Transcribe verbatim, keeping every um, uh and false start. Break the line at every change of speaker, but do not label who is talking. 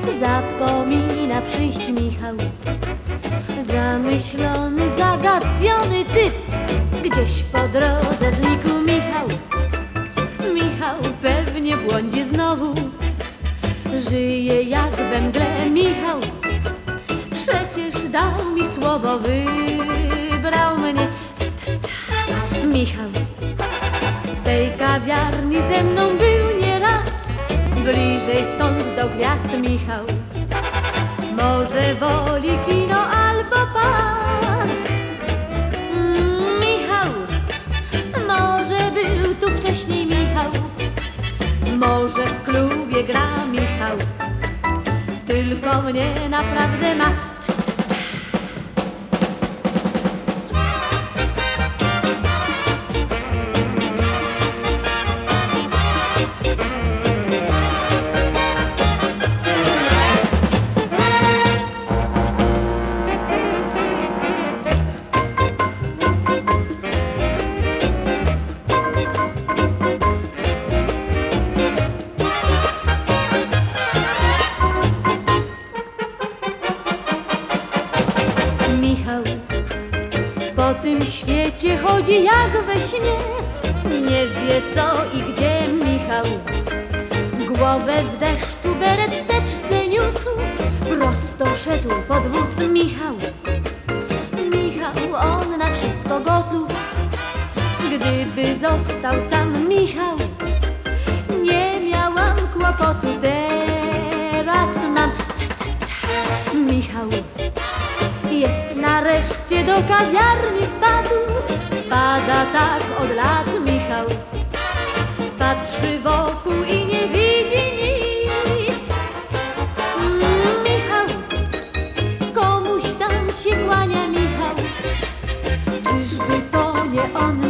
Zapomina przyjść Michał, zamyślony, zagapiony typ. Gdzieś po drodze znikł Michał. Michał pewnie błądzi znowu, żyje jak we mgle Michał. Przecież dał mi słowo, wybrał mnie. Cza, cza, cza. Michał w tej kawiarni ze mną był nieraz, bliżej stąd do gwiazd Michał. Może woli kino albo park. Mm, Michał, może był tu wcześniej Michał, może w klubie gra Michał, tylko mnie naprawdę ma. Michał po tym świecie chodzi jak we śnie, nie wie co i gdzie Michał. Głowę w deszczu, beret w teczce niósł, prosto szedł pod wóz Michał. Michał, on na wszystko gotów, gdyby został sam Michał. Nie miałam kłopotu, teraz mam. Cza, cza, cza. Michał jest nareszcie do kawiarni wpadł, pada tak od lat Michał. Patrzy wokół i nie widzi nic. Mm, Michał, komuś tam się kłania Michał. Czyżby to nie on?